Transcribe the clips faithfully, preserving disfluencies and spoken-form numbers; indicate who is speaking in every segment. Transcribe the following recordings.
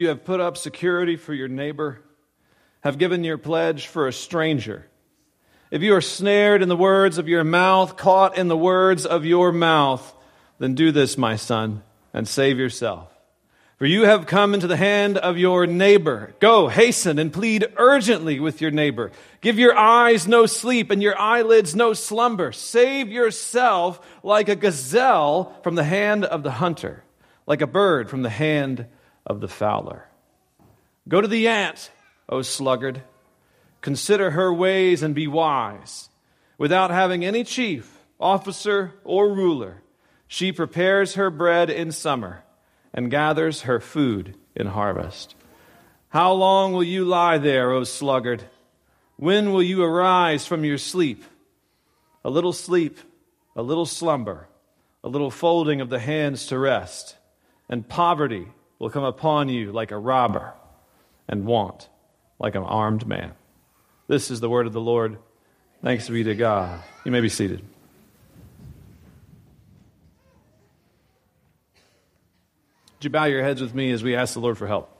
Speaker 1: You have put up security for your neighbor, have given your pledge for a stranger. If you are snared in the words of your mouth, caught in the words of your mouth, then do this, my son, and save yourself. For you have come into the hand of your neighbor. Go, hasten, and plead urgently with your neighbor. Give your eyes no sleep and your eyelids no slumber. Save yourself like a gazelle from the hand of the hunter, like a bird from the hand of the fowler. Go to the ant, O sluggard. Consider her ways and be wise. Without having any chief, officer, or ruler, she prepares her bread in summer and gathers her food in harvest. How long will you lie there, O sluggard? When will you arise from your sleep? A little sleep, a little slumber, a little folding of the hands to rest, and poverty will come upon you like a robber, and want like an armed man. This is the word of the Lord. Thanks be to God. You may be seated. Would you bow your heads with me as we ask the Lord for help?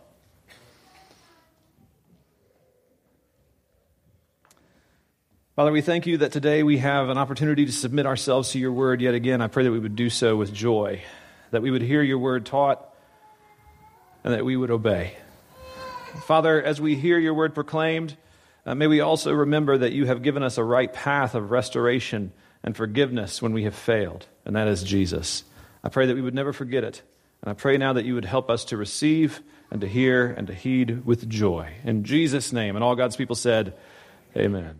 Speaker 1: Father, we thank you that today we have an opportunity to submit ourselves to your word yet again. I pray that we would do so with joy, that we would hear your word taught, and that we would obey. Father, as we hear your word proclaimed, uh, may we also remember that you have given us a right path of restoration and forgiveness when we have failed, and that is Jesus. I pray that we would never forget it. And I pray now that you would help us to receive and to hear and to heed with joy. In Jesus' name, and all God's people said, amen.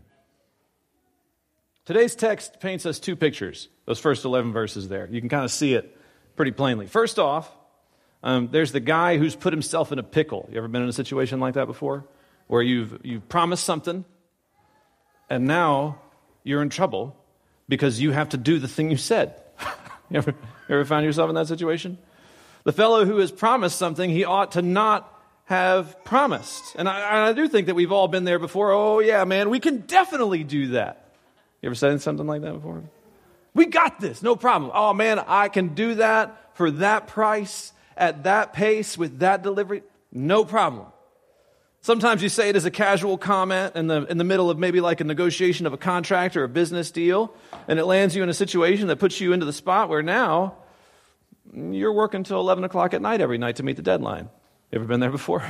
Speaker 1: Today's text paints us two pictures, those first eleven verses there. You can kind of see it pretty plainly. First off, um, there's the guy who's put himself in a pickle. You ever been in a situation like that before? Where you've, you've promised something, and now you're in trouble because you have to do the thing you said. you, ever, you ever found yourself in that situation? The fellow who has promised something he ought to not have promised. And I, I do think that we've all been there before. Oh, yeah, man, we can definitely do that. You ever said something like that before? We got this, no problem. Oh, man, I can do that for that price, at that pace, with that delivery. No problem. Sometimes you say it as a casual comment in the in the middle of maybe like a negotiation of a contract or a business deal, and it lands you in a situation that puts you into the spot where now you're working until eleven o'clock at night every night to meet the deadline. You ever been there before?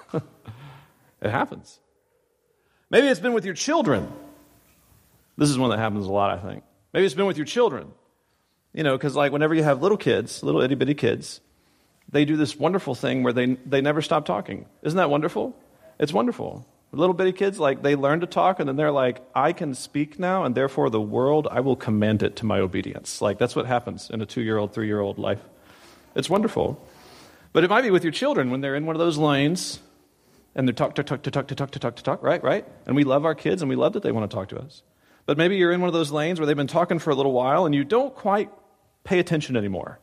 Speaker 1: It happens. Maybe it's been with your children. This is one that happens a lot, I think. Maybe it's been with your children. You know, because like whenever you have little kids, little itty-bitty kids, they do this wonderful thing where they they never stop talking. Isn't that wonderful? It's wonderful. Little bitty kids, like, they learn to talk, and then they're like, I can speak now, and therefore the world, I will command it to my obedience. Like, that's what happens in a two-year-old, three-year-old life. It's wonderful. But it might be with your children when they're in one of those lanes, and they're talk, talk, talk, talk, talk, talk, talk, talk, talk, right, right? And we love our kids, and we love that they want to talk to us. But maybe you're in one of those lanes where they've been talking for a little while, and you don't quite pay attention anymore.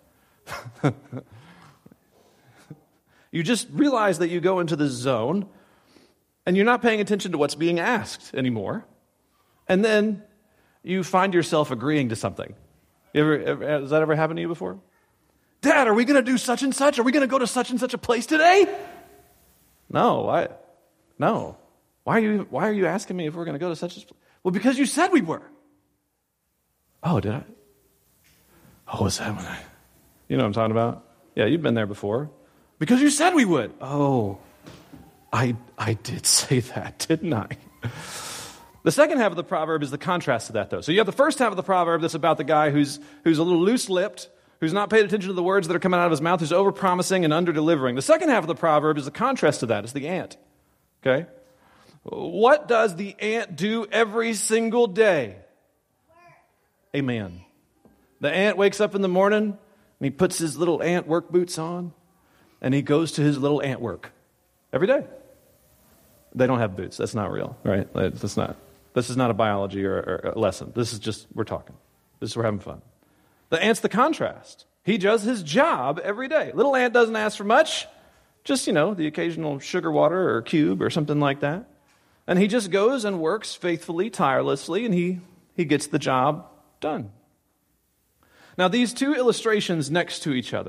Speaker 1: You just realize that you go into this zone, and you're not paying attention to what's being asked anymore. And then you find yourself agreeing to something. You ever, ever, has that ever happened to you before? Dad, are we going to do such and such? Are we going to go to such and such a place today? No, I, no. Why are you, why are you asking me if we're going to go to such a place? Well, because you said we were. Oh, did I? Oh, was that when I? You know what I'm talking about? Yeah, you've been there before. Because you said we would. Oh, I I did say that, didn't I? The second half of the proverb is the contrast to that, though. So you have the first half of the proverb that's about the guy who's who's a little loose-lipped, who's not paid attention to the words that are coming out of his mouth, who's over-promising and under-delivering. The second half of the proverb is the contrast to that. It's the ant. Okay? What does the ant do every single day? Amen. The ant wakes up in the morning, and he puts his little ant work boots on, and he goes to his little ant work every day. They don't have boots. That's not real, right? That's not. This is not a biology or, or a lesson. This is just, we're talking. This is, we're having fun. The ant's the contrast. He does his job every day. Little ant doesn't ask for much. Just, you know, the occasional sugar water or cube or something like that. And he just goes and works faithfully, tirelessly, and he, he gets the job done. Now, these two illustrations next to each other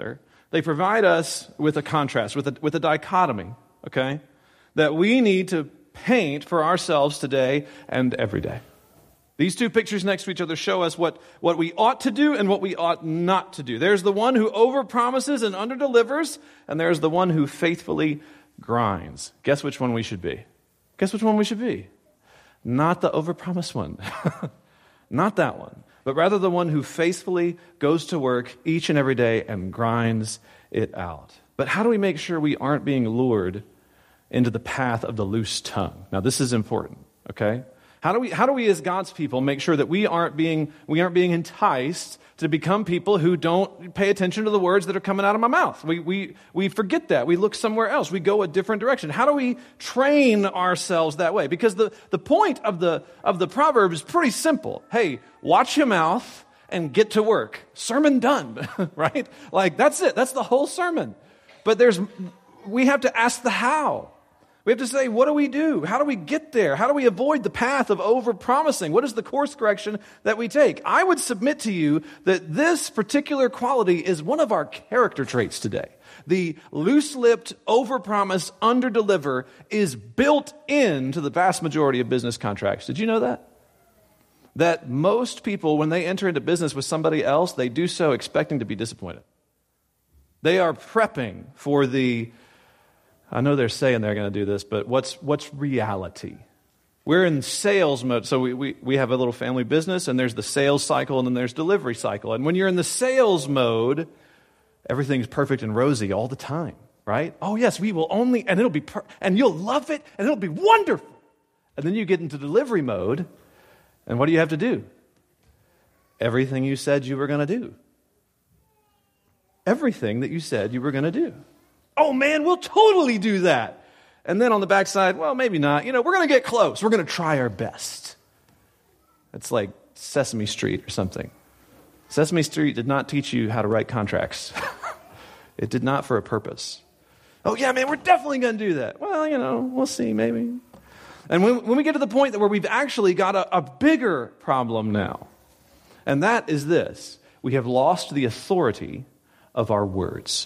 Speaker 1: They provide us with a contrast, with a, with a dichotomy, okay, that we need to paint for ourselves today and every day. These two pictures next to each other show us what, what we ought to do and what we ought not to do. There's the one who overpromises and underdelivers, and there's the one who faithfully grinds. Guess which one we should be? Guess which one we should be? Not the overpromised one. Not that one. But rather the one who faithfully goes to work each and every day and grinds it out. But how do we make sure we aren't being lured into the path of the loose tongue? Now, this is important, okay? How do we, how do we as God's people make sure that we aren't being, we aren't being enticed to become people who don't pay attention to the words that are coming out of my mouth? We, we, we forget that. We look somewhere else. We go a different direction. How do we train ourselves that way? Because the, the point of the, of the proverb is pretty simple. Hey, watch your mouth and get to work. Sermon done, right? Like, that's it. That's the whole sermon. But there's, we have to ask the how. We have to say, what do we do? How do we get there? How do we avoid the path of over-promising? What is the course correction that we take? I would submit to you that this particular quality is one of our character traits today. The loose-lipped, over-promise, under-deliver is built into the vast majority of business contracts. Did you know that? That most people, when they enter into business with somebody else, they do so expecting to be disappointed. They are prepping for the... I know they're saying they're going to do this, but what's what's reality? We're in sales mode. So we, we, we have a little family business, and there's the sales cycle, and then there's delivery cycle. And when you're in the sales mode, everything's perfect and rosy all the time, right? Oh, yes, we will only, and it'll be, per- and you'll love it, and it'll be wonderful. And then you get into delivery mode, and what do you have to do? Everything you said you were going to do. Everything that you said you were going to do. Oh, man, we'll totally do that. And then on the backside, well, maybe not. You know, we're going to get close. We're going to try our best. It's like Sesame Street or something. Sesame Street did not teach you how to write contracts. It did not for a purpose. Oh, yeah, man, we're definitely going to do that. Well, you know, we'll see, maybe. And when, when we get to the point that where we've actually got a, a bigger problem now, and that is this: we have lost the authority of our words.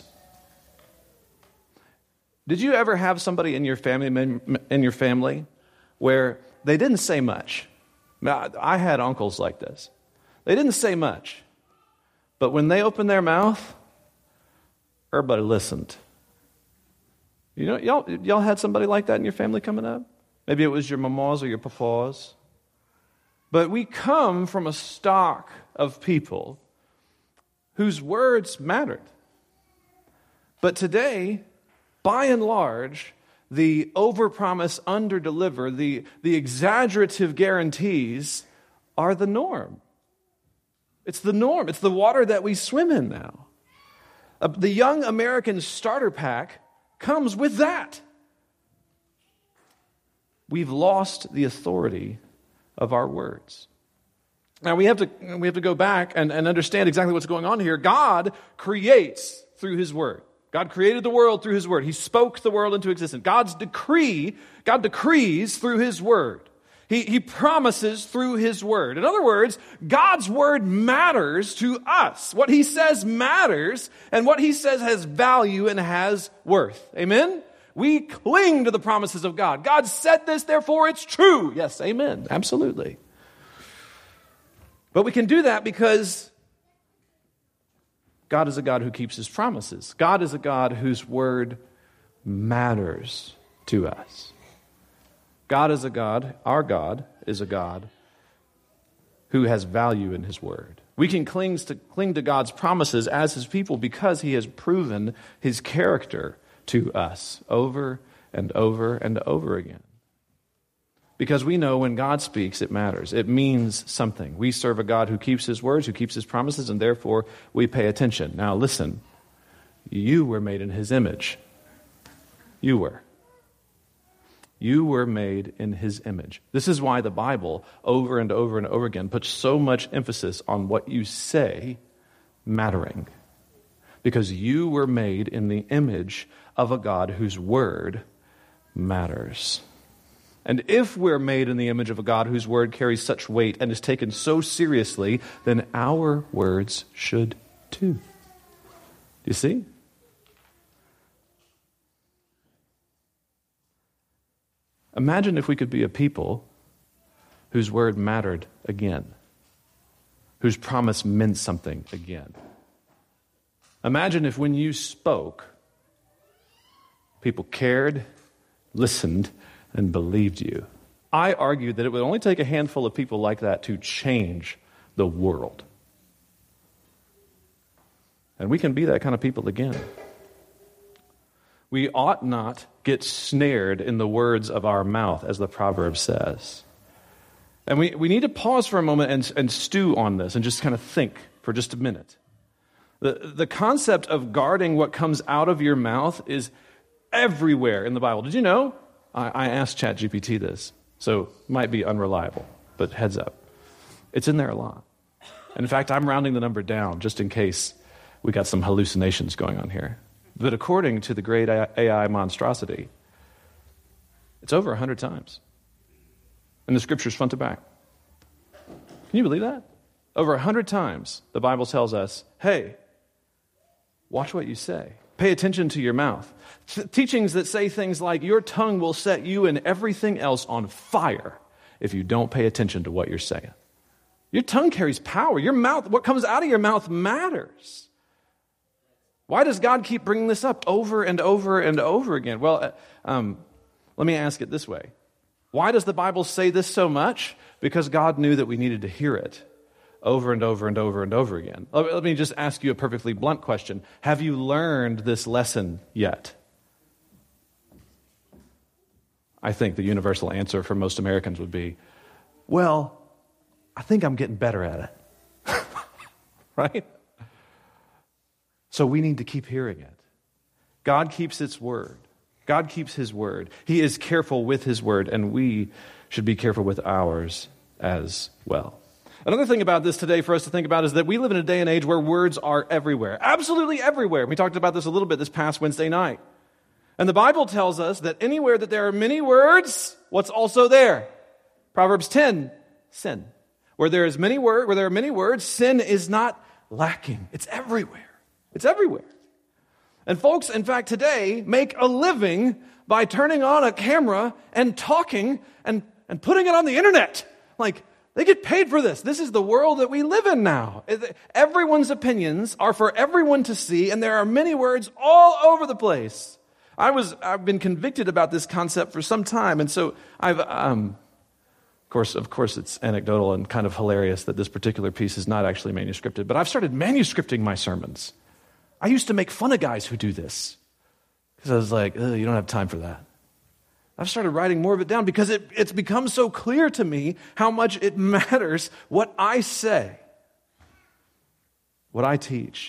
Speaker 1: Did you ever have somebody in your family in your family where they didn't say much? Now, I had uncles like this. They didn't say much, but when they opened their mouth, everybody listened. You know, y'all, y'all had somebody like that in your family coming up? Maybe it was your mamas or your papas. But we come from a stock of people whose words mattered. But today, by and large, the overpromise, underdeliver, the, the exaggerative guarantees are the norm. It's the norm. It's the water that we swim in now. Uh, the Young American Starter Pack comes with that. We've lost the authority of our words. Now we have to we have to go back and, and understand exactly what's going on here. God creates through His Word. God created the world through His Word. He spoke the world into existence. God's decree, God decrees through His Word. He, he promises through His Word. In other words, God's Word matters to us. What He says matters, and what He says has value and has worth. Amen? We cling to the promises of God. God said this, therefore it's true. Yes, amen. Absolutely. But we can do that because God is a God who keeps His promises. God is a God whose word matters to us. God is a God, our God is a God who has value in His word. We can cling to, cling to God's promises as His people because He has proven His character to us over and over and over again. Because we know when God speaks, it matters. It means something. We serve a God who keeps His words, who keeps His promises, and therefore we pay attention. Now listen, you were made in His image. You were. You were made in His image. This is why the Bible, over and over and over again, puts so much emphasis on what you say mattering. Because you were made in the image of a God whose word matters. And if we're made in the image of a God whose word carries such weight and is taken so seriously, then our words should too. Do you see? Imagine if we could be a people whose word mattered again, whose promise meant something again. Imagine if when you spoke, people cared, listened, and believed you. I argued that it would only take a handful of people like that to change the world. And we can be that kind of people again. We ought not get snared in the words of our mouth, as the proverb says. And we, we need to pause for a moment and, and stew on this and just kind of think for just a minute. The, the concept of guarding what comes out of your mouth is everywhere in the Bible. Did you know? I, I asked ChatGPT this, so it might be unreliable, but heads up. It's in there a lot. And in fact, I'm rounding the number down just in case we got some hallucinations going on here. But according to the great A I monstrosity, it's over one hundred times. And the scriptures front to back. Can you believe that? Over one hundred times, the Bible tells us, hey, watch what you say. Pay attention to your mouth. Th- teachings that say things like, your tongue will set you and everything else on fire if you don't pay attention to what you're saying. Your tongue carries power. Your mouth, what comes out of your mouth matters. Why does God keep bringing this up over and over and over again? Well, um, let me ask it this way. Why does the Bible say this so much? Because God knew that we needed to hear it over and over and over and over again. Let me just ask you a perfectly blunt question. Have you learned this lesson yet? I think the universal answer for most Americans would be, well, I think I'm getting better at it. Right? So we need to keep hearing it. God keeps its word. God keeps his word. He is careful with his word, and we should be careful with ours as well. Another thing about this today for us to think about is that we live in a day and age where words are everywhere. Absolutely everywhere. We talked about this a little bit this past Wednesday night. And the Bible tells us that anywhere that there are many words, what's also there? Proverbs ten, sin. Where there is many word, where there are many words, sin is not lacking. It's everywhere. It's everywhere. And folks, in fact, today make a living by turning on a camera and talking and, and putting it on the internet. Like, they get paid for this. This is the world that we live in now. Everyone's opinions are for everyone to see, and there are many words all over the place. I was, I've been convicted about this concept for some time, and so I've, um, of course, of course, it's anecdotal and kind of hilarious that this particular piece is not actually manuscripted, but I've started manuscripting my sermons. I used to make fun of guys who do this because I was like, you don't have time for that. I've started writing more of it down because it, it's become so clear to me how much it matters what I say, what I teach.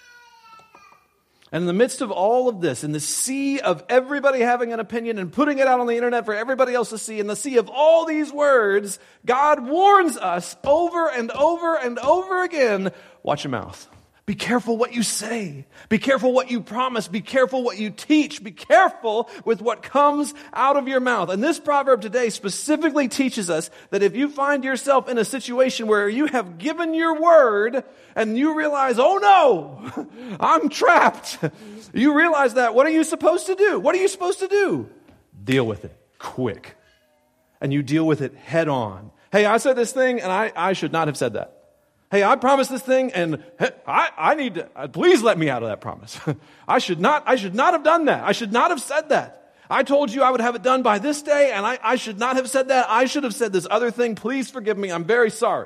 Speaker 1: And in the midst of all of this, in the sea of everybody having an opinion and putting it out on the internet for everybody else to see, in the sea of all these words, God warns us over and over and over again, watch your mouth. Be careful what you say. Be careful what you promise. Be careful what you teach. Be careful with what comes out of your mouth. And this proverb today specifically teaches us that if you find yourself in a situation where you have given your word and you realize, oh no, I'm trapped. You realize that. What are you supposed to do? What are you supposed to do? Deal with it quick. And you deal with it head on. Hey, I said this thing and I, I should not have said that. Hey, I promised this thing, and I, I need to, uh, please let me out of that promise. I should not, I should not have done that. I should not have said that. I told you I would have it done by this day, and I, I should not have said that. I should have said this other thing. Please forgive me. I'm very sorry.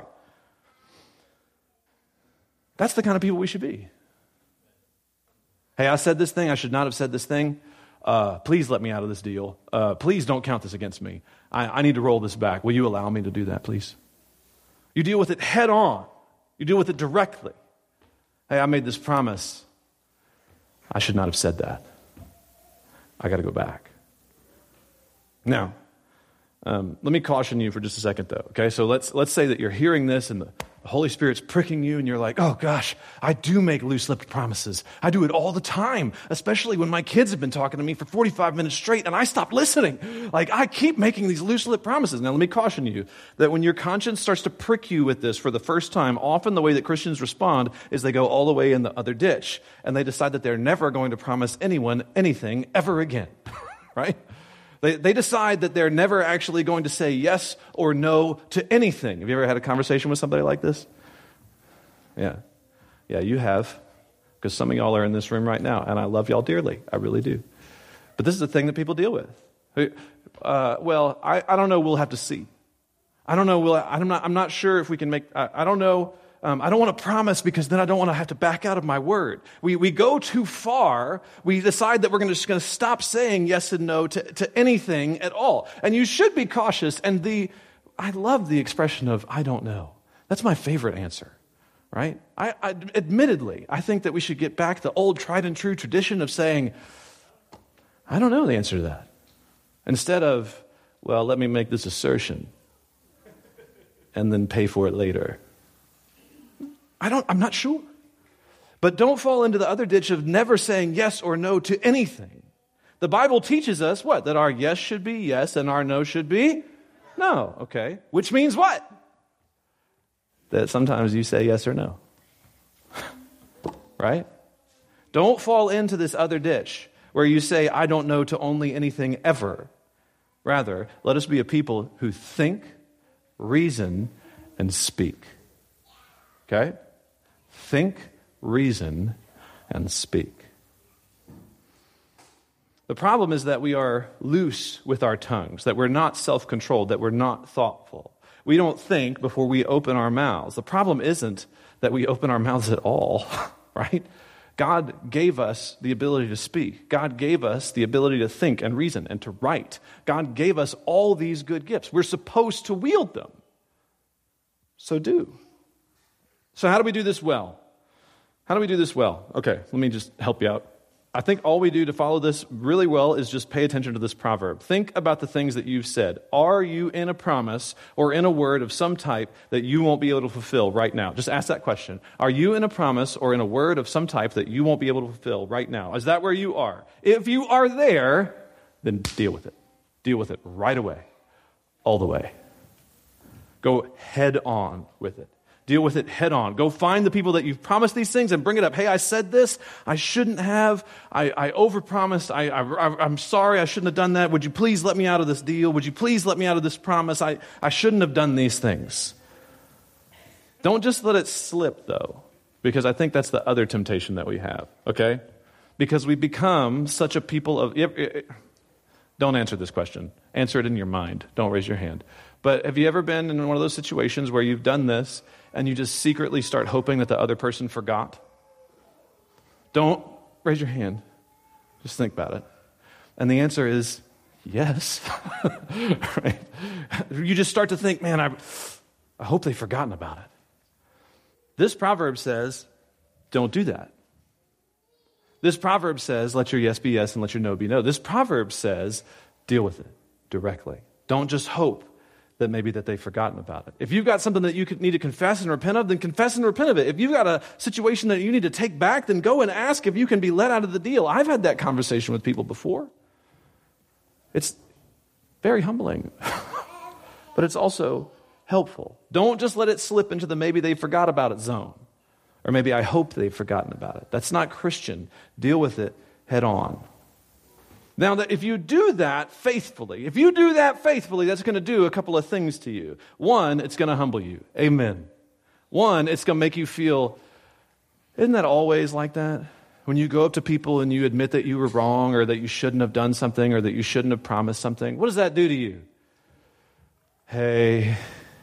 Speaker 1: That's the kind of people we should be. Hey, I said this thing. I should not have said this thing. Uh, please let me out of this deal. Uh, please don't count this against me. I, I need to roll this back. Will you allow me to do that, please? You deal with it head on. You deal with it directly. Hey, I made this promise. I should not have said that. I got to go back. Now, um, let me caution you for just a second, though. Okay, so let's let's say that you're hearing this and the Holy Spirit's pricking you and you're like, oh gosh, I do make loose-lipped promises. I do it all the time, especially when my kids have been talking to me for forty-five minutes straight and I stop listening. Like, I keep making these loose-lipped promises. Now, let me caution you that when your conscience starts to prick you with this for the first time, often the way that Christians respond is they go all the way in the other ditch and they decide that they're never going to promise anyone anything ever again, right? They, they decide that they're never actually going to say yes or no to anything. Have you ever had a conversation with somebody like this? Yeah. Yeah, you have. Because some of y'all are in this room right now, and I love y'all dearly. I really do. But this is the thing that people deal with. Uh, well, I, I don't know. We'll have to see. I don't know. We'll, I'm not. I'm not sure if we can make. I, I don't know. Um, I don't want to promise because then I don't want to have to back out of my word. We we go too far. We decide that we're gonna, just going to stop saying yes and no to, to anything at all. And you should be cautious. And the I love the expression of I don't know. That's my favorite answer. Right? I, I admittedly, I think that we should get back the old tried and true tradition of saying, I don't know the answer to that. Instead of, well, let me make this assertion and then pay for it later. I don't, I'm not sure. But don't fall into the other ditch of never saying yes or no to anything. The Bible teaches us what? That our yes should be yes and our no should be no. Okay. Which means what? That sometimes you say yes or no. Right? Don't fall into this other ditch where you say, I don't know to only anything ever. Rather, let us be a people who think, reason, and speak. Okay? Think, reason, and speak. The problem is that we are loose with our tongues, that we're not self-controlled, that we're not thoughtful. We don't think before we open our mouths. The problem isn't that we open our mouths at all, right? God gave us the ability to speak. God gave us the ability to think and reason and to write. God gave us all these good gifts. We're supposed to wield them. So do. So how do we do this well? How do we do this well? Okay, let me just help you out. I think all we do to follow this really well is just pay attention to this proverb. Think about the things that you've said. Are you in a promise or in a word of some type that you won't be able to fulfill right now? Just ask that question. Are you in a promise or in a word of some type that you won't be able to fulfill right now? Is that where you are? If you are there, then deal with it. Deal with it right away. All the way. Go head on with it. Deal with it head on. Go find the people that you've promised these things and bring it up. Hey, I said this. I shouldn't have. I, I overpromised. I, I, I'm sorry. I shouldn't have done that. Would you please let me out of this deal? Would you please let me out of this promise? I, I shouldn't have done these things. Don't just let it slip, though, because I think that's the other temptation that we have, okay? Because we become such a people of... Don't answer this question. Answer it in your mind. Don't raise your hand. But have you ever been in one of those situations where you've done this and you just secretly start hoping that the other person forgot? Don't raise your hand. Just think about it. And the answer is yes. Right? You just start to think, man, I, I hope they've forgotten about it. This proverb says, don't do that. This proverb says, let your yes be yes and let your no be no. This proverb says, deal with it directly. Don't just hope that maybe that they've forgotten about it. If you've got something that you could need to confess and repent of, then confess and repent of it. If you've got a situation that you need to take back, then go and ask if you can be let out of the deal. I've had that conversation with people before. It's very humbling, but it's also helpful. Don't just let it slip into the maybe they forgot about it zone. Or maybe I hope they've forgotten about it. That's not Christian. Deal with it head on. Now, that if you do that faithfully, if you do that faithfully, that's going to do a couple of things to you. One, it's going to humble you. Amen. One, it's going to make you feel, isn't that always like that? When you go up to people and you admit that you were wrong or that you shouldn't have done something or that you shouldn't have promised something, what does that do to you? Hey,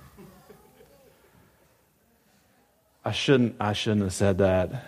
Speaker 1: I shouldn't, I shouldn't have said that.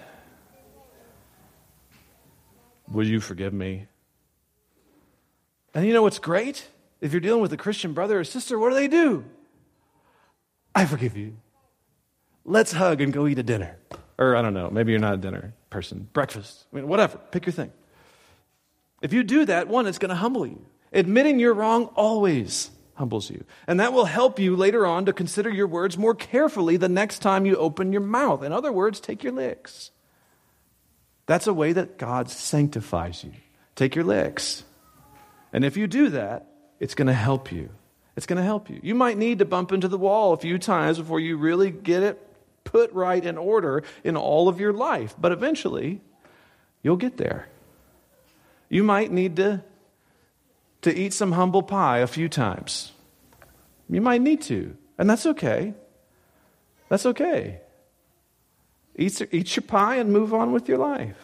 Speaker 1: Will you forgive me? And you know what's great? If you're dealing with a Christian brother or sister, what do they do? I forgive you. Let's hug and go eat a dinner. Or I don't know, maybe you're not a dinner person. Breakfast. I mean, whatever. Pick your thing. If you do that, one, it's going to humble you. Admitting you're wrong always humbles you. And that will help you later on to consider your words more carefully the next time you open your mouth. In other words, take your licks. That's a way that God sanctifies you. Take your licks. And if you do that, it's going to help you. It's going to help you. You might need to bump into the wall a few times before you really get it put right in order in all of your life. But eventually, you'll get there. You might need to to eat some humble pie a few times. You might need to, and that's okay. That's okay. Eat, eat your pie and move on with your life.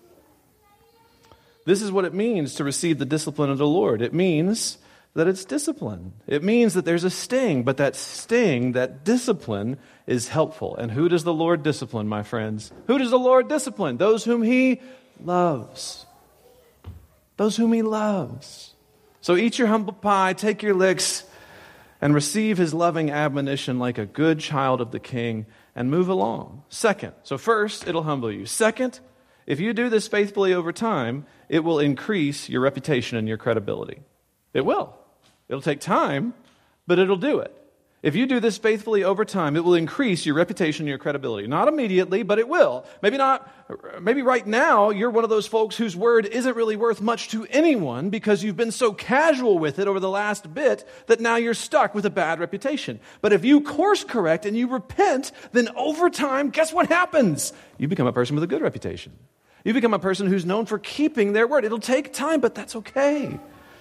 Speaker 1: This is what it means to receive the discipline of the Lord. It means that it's discipline. It means that there's a sting, but that sting, that discipline, is helpful. And who does the Lord discipline, my friends? Who does the Lord discipline? Those whom He loves. Those whom He loves. So eat your humble pie, take your licks, and receive His loving admonition like a good child of the King, and move along. Second, so first, it'll humble you. Second, if you do this faithfully over time, it will increase your reputation and your credibility. It will. It'll take time, but it'll do it. If you do this faithfully over time, it will increase your reputation and your credibility. Not immediately, but it will. Maybe not, maybe right now you're one of those folks whose word isn't really worth much to anyone because you've been so casual with it over the last bit that now you're stuck with a bad reputation. But if you course correct and you repent, then over time, guess what happens? You become a person with a good reputation. You become a person who's known for keeping their word. It'll take time, but that's okay.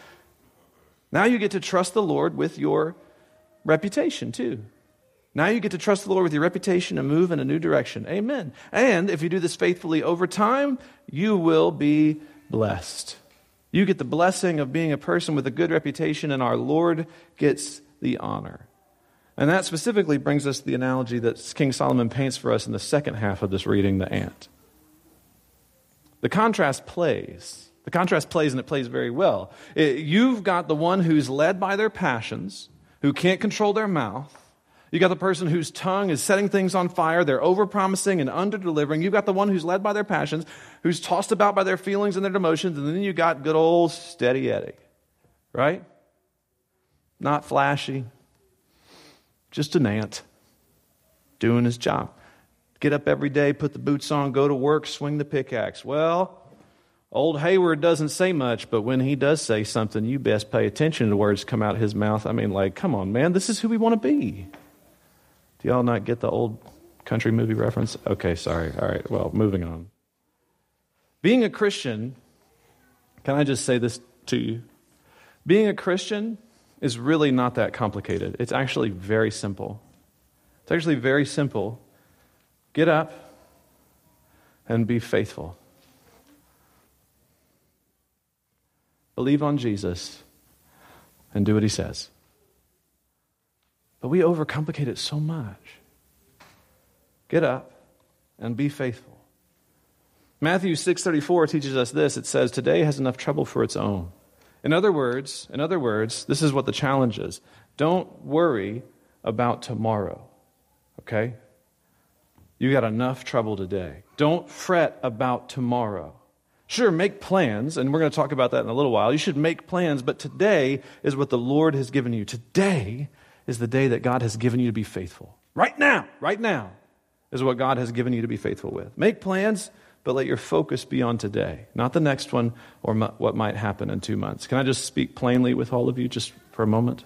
Speaker 1: Now you get to trust the Lord with your reputation too. Now you get to trust the Lord with your reputation and move in a new direction. Amen. And if you do this faithfully over time, you will be blessed. You get the blessing of being a person with a good reputation, and our Lord gets the honor. And that specifically brings us to the analogy that King Solomon paints for us in the second half of this reading, the ant. The contrast plays. The contrast plays, and it plays very well. It, you've got the one who's led by their passions, who can't control their mouth. You got the person whose tongue is setting things on fire. They're over-promising and under-delivering. You've got the one who's led by their passions, who's tossed about by their feelings and their emotions. And then you got good old Steady Eddie, right? Not flashy, just an ant doing his job. Get up every day, put the boots on, go to work, swing the pickaxe. Well, old Hayward doesn't say much, but when he does say something, you best pay attention to the words come out of his mouth. I mean, like, come on, man, this is who we want to be. Do y'all not get the old country movie reference? Okay, sorry. All right, well, moving on. Being a Christian, can I just say this to you? Being a Christian is really not that complicated. It's actually very simple. It's actually very simple. Get up and be faithful. Believe on Jesus and do what He says. But we overcomplicate it so much. Get up and be faithful. Matthew six thirty-four teaches us this. It says, today has enough trouble for its own. In other words, in other words, this is what the challenge is. Don't worry about tomorrow. Okay? You got enough trouble today. Don't fret about tomorrow. Sure, make plans, and we're going to talk about that in a little while. You should make plans, but today is what the Lord has given you. Today is the day that God has given you to be faithful. Right now, right now is what God has given you to be faithful with. Make plans, but let your focus be on today, not the next one or m- what might happen in two months. Can I just speak plainly with all of you just for a moment?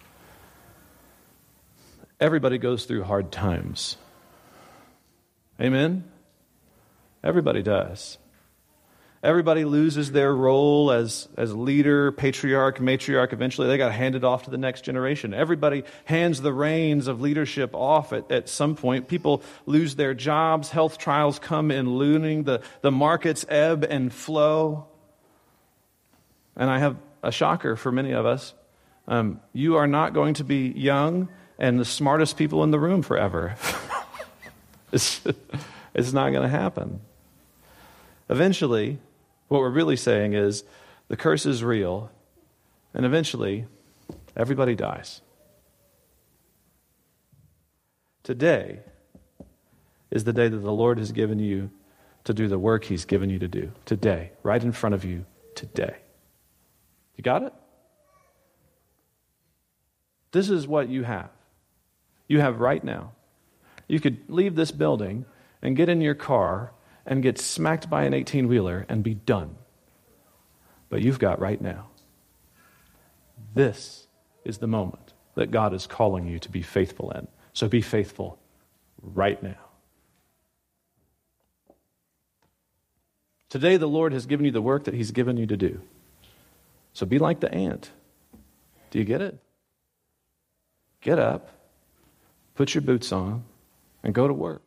Speaker 1: Everybody goes through hard times. Amen? Everybody does. Everybody loses their role as, as leader, patriarch, matriarch. Eventually, they got handed off to the next generation. Everybody hands the reins of leadership off at, at some point. People lose their jobs. Health trials come in looming. The, the markets ebb and flow. And I have a shocker for many of us. Um, you are not going to be young and the smartest people in the room forever. it's, it's not going to happen. Eventually, what we're really saying is the curse is real, and eventually, everybody dies. Today is the day that the Lord has given you to do the work He's given you to do. Today, right in front of you, today. You got it? This is what you have. You have right now. You could leave this building and get in your car and get smacked by an eighteen-wheeler and be done. But you've got right now. This is the moment that God is calling you to be faithful in. So be faithful right now. Today the Lord has given you the work that He's given you to do. So be like the ant. Do you get it? Get up, put your boots on, and go to work.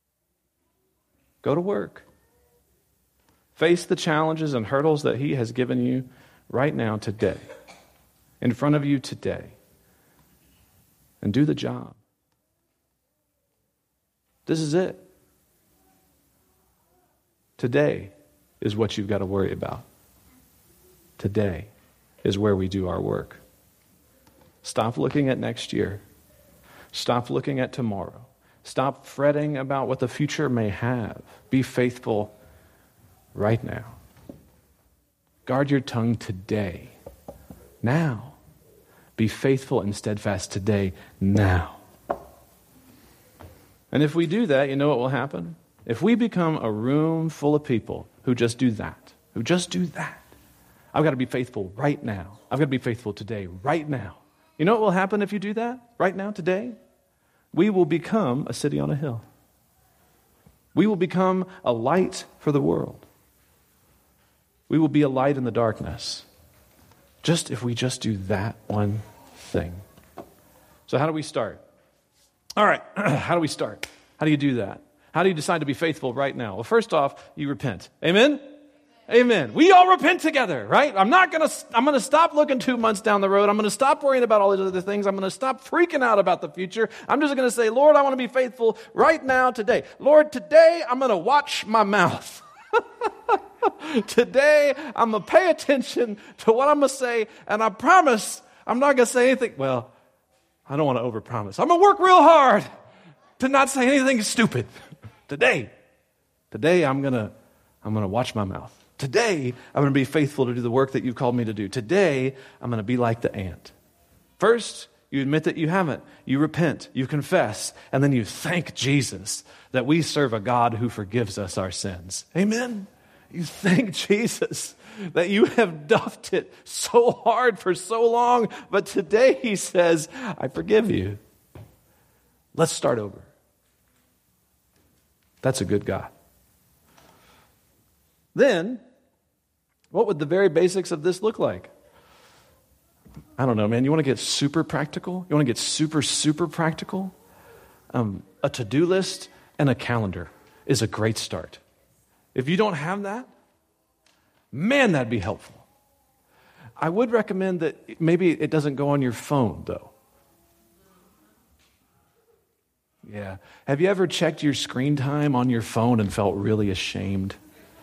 Speaker 1: Go to work. Face the challenges and hurdles that he has given you right now, today, in front of you today, and do the job. This is it. Today is what you've got to worry about. Today is where we do our work. Stop looking at next year. Stop looking at tomorrow. Stop fretting about what the future may have. Be faithful right now. Guard your tongue today. Now. Be faithful and steadfast today. Now. And if we do that, you know what will happen? If we become a room full of people who just do that, who just do that, I've got to be faithful right now. I've got to be faithful today, right now. You know what will happen if you do that right now, today? We will become a city on a hill. We will become a light for the world. We will be a light in the darkness. Just if we just do that one thing. So how do we start? All right, how do we start? How do you do that? How do you decide to be faithful right now? Well, first off, you repent. Amen? Amen. We all repent together, right? I'm not going to, I'm going to stop looking two months down the road. I'm going to stop worrying about all these other things. I'm going to stop freaking out about the future. I'm just going to say, Lord, I want to be faithful right now, today. Lord, today I'm going to watch my mouth. Today I'm going to pay attention to what I'm going to say, and I promise I'm not going to say anything. Well, I don't want to overpromise. I'm going to work real hard to not say anything stupid. Today. Today I'm going to, I'm going to watch my mouth. Today, I'm going to be faithful to do the work that you've called me to do. Today, I'm going to be like the ant. First, you admit that you haven't. You repent. You confess. And then you thank Jesus that we serve a God who forgives us our sins. Amen? You thank Jesus that you have duffed it so hard for so long, but today he says, I forgive you. Let's start over. That's a good God. Then, what would the very basics of this look like? I don't know, man. You want to get super practical? You want to get super, super practical? Um, a to-do list and a calendar is a great start. If you don't have that, man, that'd be helpful. I would recommend that maybe it doesn't go on your phone, though. Yeah. Have you ever checked your screen time on your phone and felt really ashamed?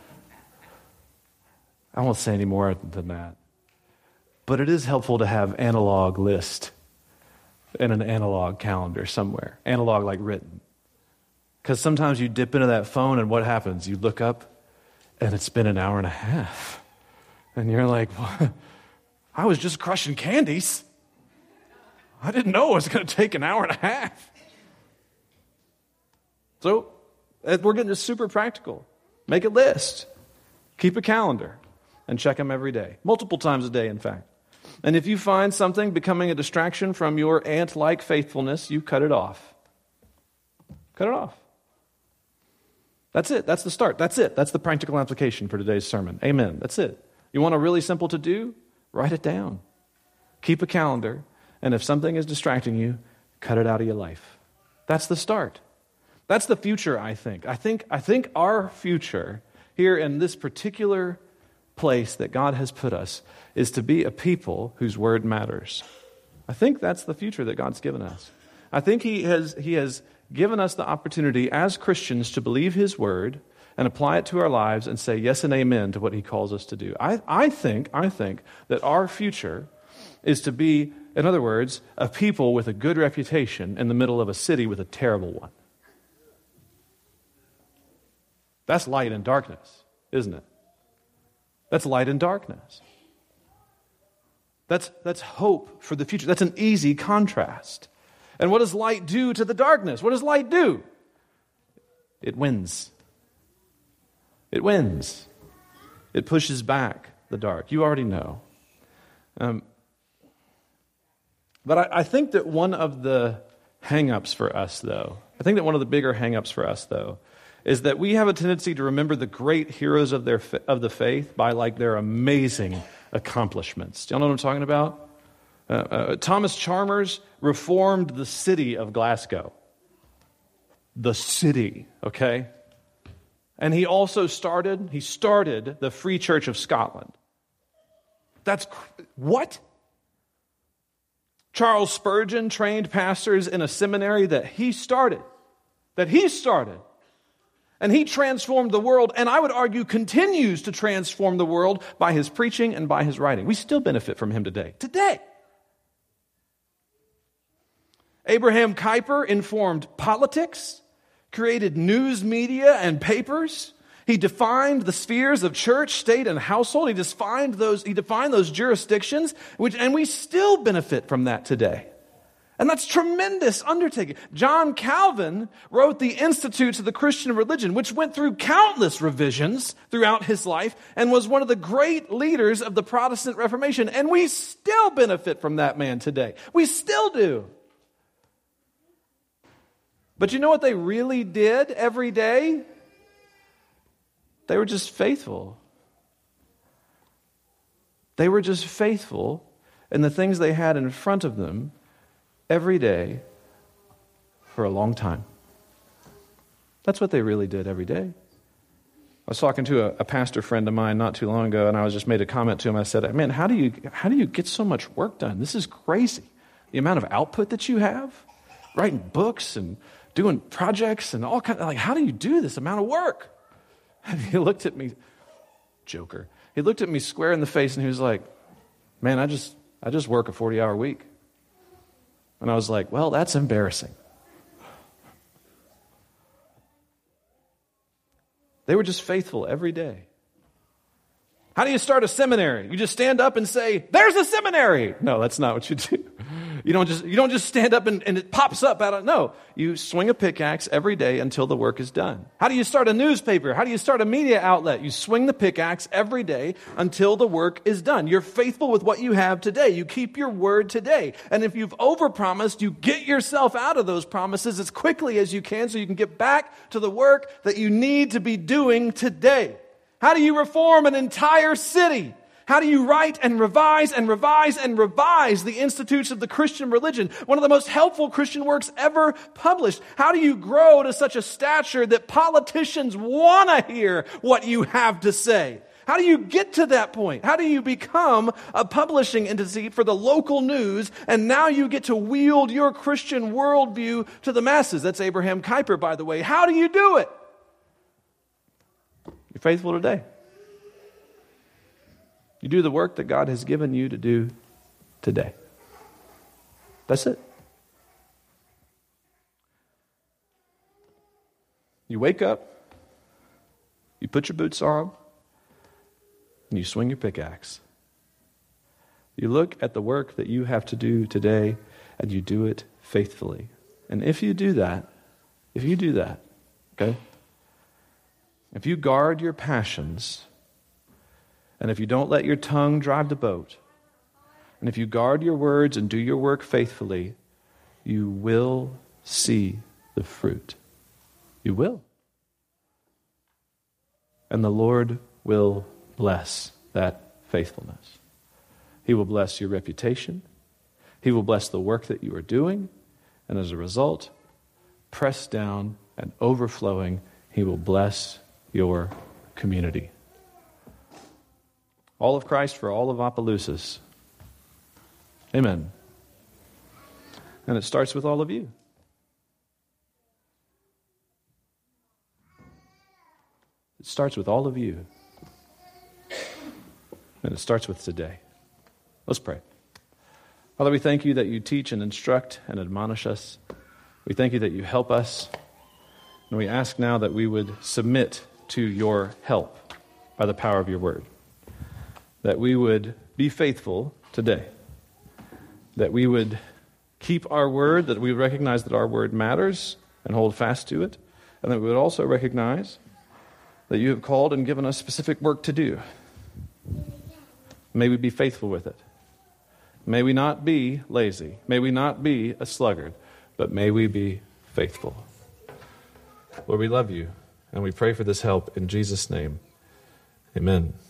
Speaker 1: I won't say any more than that. But it is helpful to have analog list and an analog calendar somewhere. Analog like written. Because sometimes you dip into that phone and what happens? You look up and it's been an hour and a half. And you're like, well, I was just crushing candies. I didn't know it was going to take an hour and a half. So we're getting just super practical. Make a list. Keep a calendar. And check them every day. Multiple times a day, in fact. And if you find something becoming a distraction from your ant-like faithfulness, you cut it off. Cut it off. That's it. That's the start. That's it. That's the practical application for today's sermon. Amen. That's it. You want a really simple to do? Write it down. Keep a calendar. And if something is distracting you, cut it out of your life. That's the start. That's the future, I think. I think, I think our future here in this particular place that God has put us is to be a people whose word matters. I think that's the future that God's given us. I think he has he has given us the opportunity as Christians to believe his word and apply it to our lives and say yes and amen to what he calls us to do. I, I think I think that our future is to be, in other words, a people with a good reputation in the middle of a city with a terrible one. That's light and darkness, isn't it? That's light and darkness. That's, that's hope for the future. That's an easy contrast. And what does light do to the darkness? What does light do? It wins. It wins. It pushes back the dark. You already know. Um, but I, I think that one of the hang-ups for us, though, I think that one of the bigger hang-ups for us, though, is that we have a tendency to remember the great heroes of their of the faith by like their amazing accomplishments. Do y'all know what I'm talking about? Uh, uh, Thomas Chalmers reformed the city of Glasgow. The city, okay? And he also started, he started the Free Church of Scotland. That's, what? Charles Spurgeon trained pastors in a seminary that he started. That he started. And he transformed the world, and I would argue continues to transform the world by his preaching and by his writing. We still benefit from him today. Today. Abraham Kuyper informed politics, created news media and papers. He defined the spheres of church, state, and household. He defined those, he defined those jurisdictions, which, and we still benefit from that today. And that's tremendous undertaking. John Calvin wrote the Institutes of the Christian Religion, which went through countless revisions throughout his life and was one of the great leaders of the Protestant Reformation. And we still benefit from that man today. We still do. But you know what they really did every day? They were just faithful. They were just faithful in the things they had in front of them every day for a long time. That's what they really did every day. I was talking to a, a pastor friend of mine not too long ago, and I was just made a comment to him. I said, man, how do you how do you get so much work done? This is crazy. The amount of output that you have, writing books and doing projects and all kinds of, like, how do you do this amount of work? And he looked at me, joker. He looked at me square in the face and he was like, man, I just I just work a forty-hour week. And I was like, well, that's embarrassing. They were just faithful every day. How do you start a seminary? You just stand up and say, there's a seminary. No, that's not what you do. You don't just you don't just stand up and, and it pops up out of, no. You swing a pickaxe every day until the work is done. How do you start a newspaper? How do you start a media outlet? You swing the pickaxe every day until the work is done. You're faithful with what you have today. You keep your word today. And if you've overpromised, you get yourself out of those promises as quickly as you can so you can get back to the work that you need to be doing today. How do you reform an entire city? How do you write and revise and revise and revise the Institutes of the Christian Religion? One of the most helpful Christian works ever published. How do you grow to such a stature that politicians want to hear what you have to say? How do you get to that point? How do you become a publishing entity for the local news, and now you get to wield your Christian worldview to the masses? That's Abraham Kuyper, by the way. How do you do it? You're faithful today. You do the work that God has given you to do today. That's it. You wake up, you put your boots on, and you swing your pickaxe. You look at the work that you have to do today, and you do it faithfully. And if you do that, if you do that, okay, if you guard your passions, and if you don't let your tongue drive the boat, and if you guard your words and do your work faithfully, you will see the fruit. You will. And the Lord will bless that faithfulness. He will bless your reputation. He will bless the work that you are doing. And as a result, pressed down and overflowing, He will bless your community. All of Christ for all of Opelousas. Amen. And it starts with all of you. It starts with all of you. And it starts with today. Let's pray. Father, we thank you that you teach and instruct and admonish us. We thank you that you help us. And we ask now that we would submit to your help by the power of your word. That we would be faithful today. That we would keep our word, that we would recognize that our word matters and hold fast to it. And that we would also recognize that you have called and given us specific work to do. May we be faithful with it. May we not be lazy. May we not be a sluggard. But may we be faithful. Lord, we love you, and we pray for this help in Jesus' name. Amen.